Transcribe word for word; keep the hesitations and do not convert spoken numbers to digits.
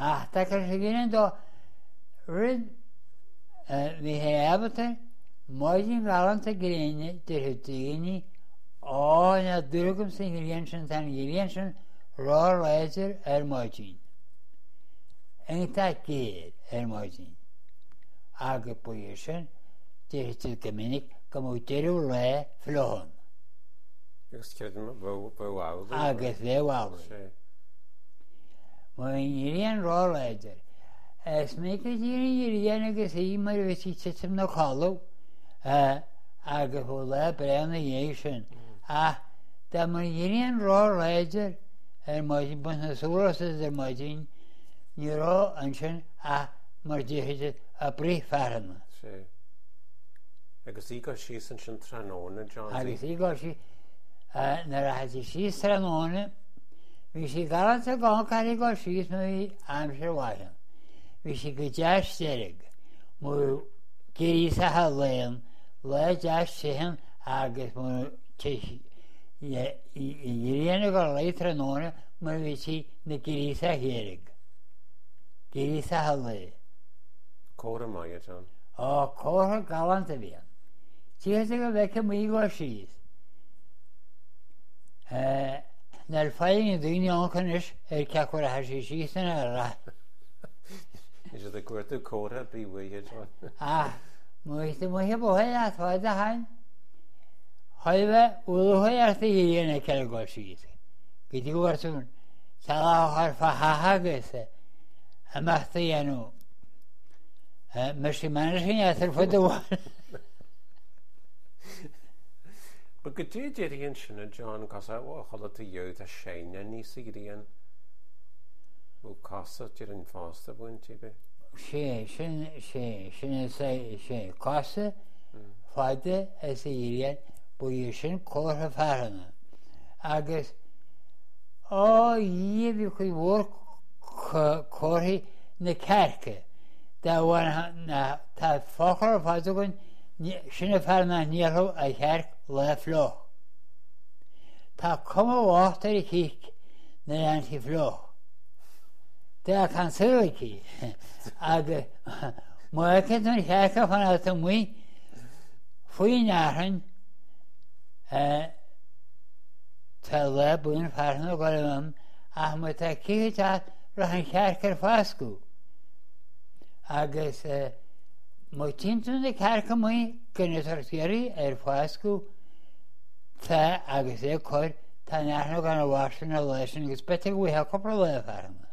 ach tá sé gine dó rid hí hé abata máidín galanta gréine de daoine á na dúgam sin ghéon sin tan ghéon sin rá léidir ar máidín. Eintá géad ar máidín. Agus buí sin de tú gomininic go mó deireadh le phleáin. Agus ceadan bhháil. Agus bheháil. Má ghéon rá léidir. Is mé go dtíine dhéana agus í mar bheith titim na cháú agus bh le breanna dhé sin. A dá mar dhéon rá léidir ar maidín bun na súlasas ar maidín ní rá an sin a mar dtíide a brí fearna. Agus í go sí san sin tróna John. Agus í go sí na raití sí tróna, bhí sí galanta gá carí go síos na bhí amsir bhaithe. Bhí sí go deas steirigh, mú géirí sa léon le deas sihan agus mú dhéana go le tróna mar bhí sí na géirí sa héirigh. Géirí sa lé. Córa mai John. Á córa galanta bhíon. Tíosa go bheice mí go síos. Nar fáing a dúine ancanis ar ceacuir a heisí síos na ra. Is it a cuairtú córa bí bhuihe John? Ah, muiste muhe bóthaid a fáid a hain. Haibh últhaid ar sa dhéana ceile go síos. Go dtí gúirtún, sa láthar fa hathagus amachta dhéanú. Mar sí mana sin eatar fud bháil. Ba go dtí déiríonn sinna John cos a cholatú dheut a séine níos i gríon bú casa tíar an fásta buin tíbe? sé sin sé sin sé casa fáide is a dhéiríonn buí sin cótha fearna. Agus á dhéobh chu bhór cóthaí na cerca. Tá tá fáchar fáilte gon sinna fearna níorthú a chearc le phleách. Tá cuma bhácht ar a chiic na antí phleách. Tá can sualaí agus má cin an chearcha fan áta muí faoi náithrin tá le buin fearna go am ach mu tá cíte ra an chearcar fáscú. Agus má tínú na cearcha muí gannnetartíirí ar fáscú tá agus é chuir tá neithna gan bhhasan na leisin agus bete bhuthe coppla le fearna.